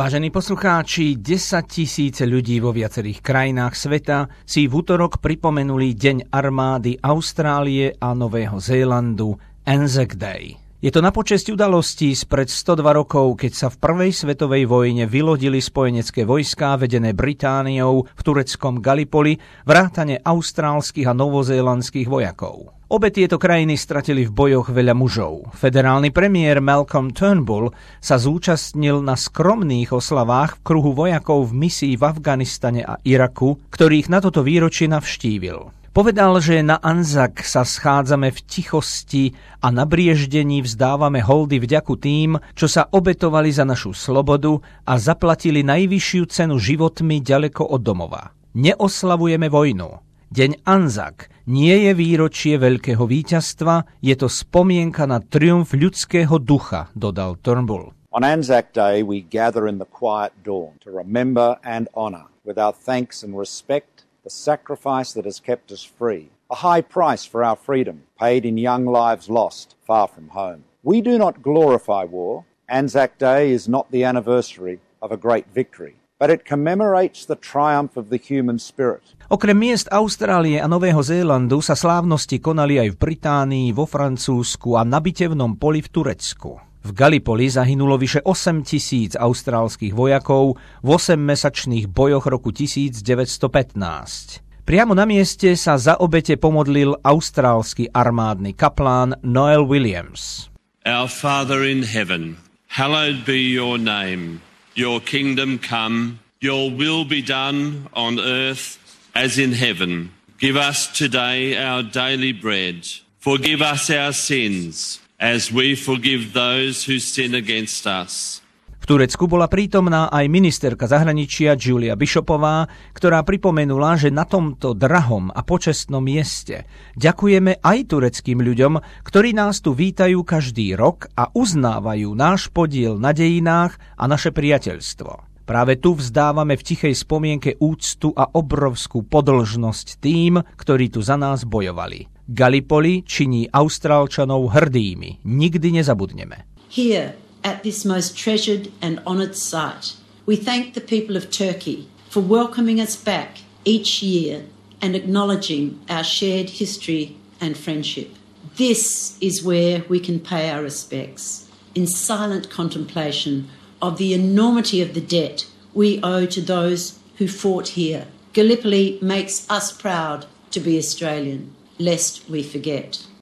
Vážení poslucháči, 10 000 ľudí vo viacerých krajinách sveta si v utorok pripomenuli Deň armády Austrálie a Nového Zélandu Anzac Day. Je to na počesť udalostí spred 102 rokov, keď sa v prvej svetovej vojne vylodili spojenecké vojská vedené Britániou v tureckom Gallipoli vrátane austrálskych a novozélandských vojakov. Obe tieto krajiny stratili v bojoch veľa mužov. Federálny premiér Malcolm Turnbull sa zúčastnil na skromných oslavách v kruhu vojakov v misii v Afganistane a Iraku, ktorých na toto výročie navštívil. Povedal, že na Anzac sa schádzame v tichosti a na brieždení vzdávame holdy vďaku tým, čo sa obetovali za našu slobodu a zaplatili najvyššiu cenu životmi ďaleko od domova. Neoslavujeme vojnu. Deň Anzac nie je výročie veľkého víťazstva, je to spomienka na triumf ľudského ducha, dodal Turnbull. On Anzac Day we gather in the quiet dawn to remember and honor with our thanks and respect the sacrifice that has kept us free, a high price for our freedom, paid in young lives lost far from home. We do not glorify war. Anzac Day is not the anniversary of a great victory, but it commemorates the triumph of the human spirit. Okrem miest Austrálie a Nového Zélandu sa slávnosti konali aj v Británii, vo Francúzsku a na bitevnom poli v Turecku. V Gallipoli zahynulo vyše 8 000 austrálskych vojakov v 8-mesačných bojoch roku 1915. Priamo na mieste sa za obete pomodlil austrálsky armádny kaplán Noel Williams. Our Father in heaven, hallowed be your name. Your kingdom come, your will be done on earth as in heaven. Give us today our daily bread. Forgive us our sins, as we forgive those who sin against us. V Turecku bola prítomná aj ministerka zahraničia Julia Bishopová, ktorá pripomenula, že na tomto drahom a počestnom mieste ďakujeme aj tureckým ľuďom, ktorí nás tu vítajú každý rok a uznávajú náš podiel na dejinách a naše priateľstvo. Práve tu vzdávame v tichej spomienke úctu a obrovskú podĺžnosť tým, ktorí tu za nás bojovali. Gallipoli činí Austrálčanov hrdými. Nikdy nezabudneme. Here, at this most treasured and honoured site, we thank the people of Turkey for welcoming us back each year and acknowledging our shared history and friendship. This is where we can pay our respects, in silent contemplation of the enormity of the debt we owe to those who fought here. Gallipoli makes us proud to be Australian, lest we forget.